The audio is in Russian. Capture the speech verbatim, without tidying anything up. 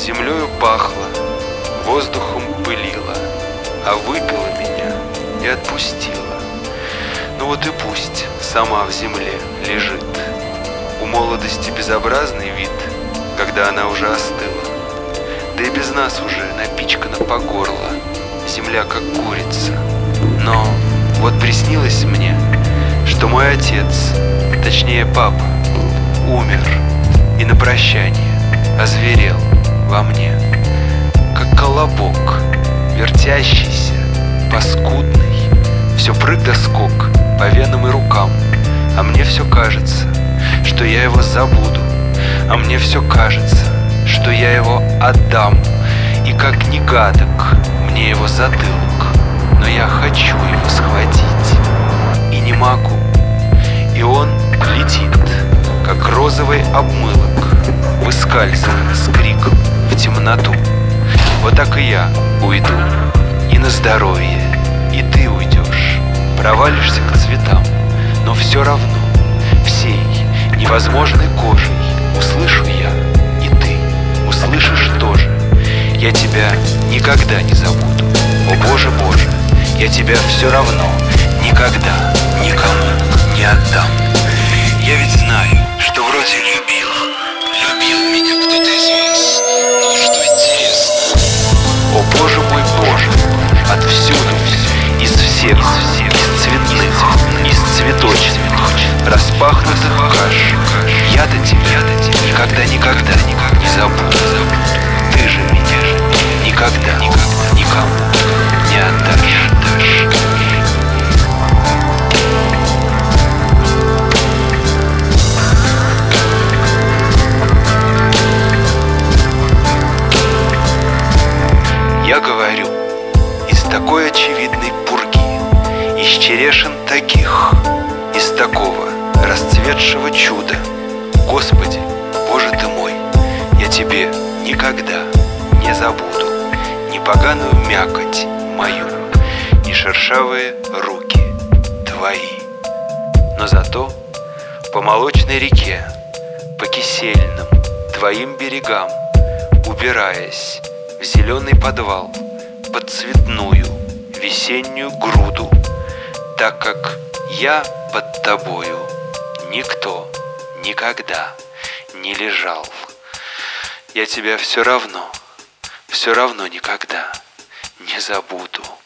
Землею пахло, воздухом пылило, а выпила меня и отпустила. Ну вот и пусть сама в земле лежит. У молодости безобразный вид, когда она уже остыла. Да и без нас уже напичкана по горло земля, как курица. Но вот приснилось мне, что мой отец, точнее папа, умер и на прощание озверел во мне, как колобок, вертящийся, паскудный, все прыг да скок по венам и рукам. А мне все кажется, что я его забуду, а мне все кажется, что я его отдам. И как ни гадок мне его затылок, но я хочу его схватить и не могу. И он летит, как розовый обмылок, выскальзывая с криком в темноту. Вот так и я уйду, и на здоровье, и ты уйдешь, провалишься к цветам, но все равно всей невозможной кожей услышу я, и ты услышишь тоже. Я тебя никогда не забуду, о Боже, Боже, я тебя все равно никогда никому не отдам. Я ведь знаю, что вроде любил, любил меня кто-то из вас, но что интересно? О Боже мой, Боже, отвсюду, из всех, из цветных, из цветочных, распахнутых каш, я-то тебя никогда, никогда не забуду. Ты же меня никогда никому не отдашь. Я говорю, из такой очевидной пурги, из черешин таких, из такого расцветшего чуда, Господи, Боже ты мой, я тебе никогда не забуду ни поганую мякоть мою, ни шершавые руки твои. Но зато по молочной реке, по кисельным твоим берегам, убираясь в зеленый подвал, под цветную весеннюю груду, так как я под тобою никто никогда не лежал, я тебя все равно, все равно никогда не забуду.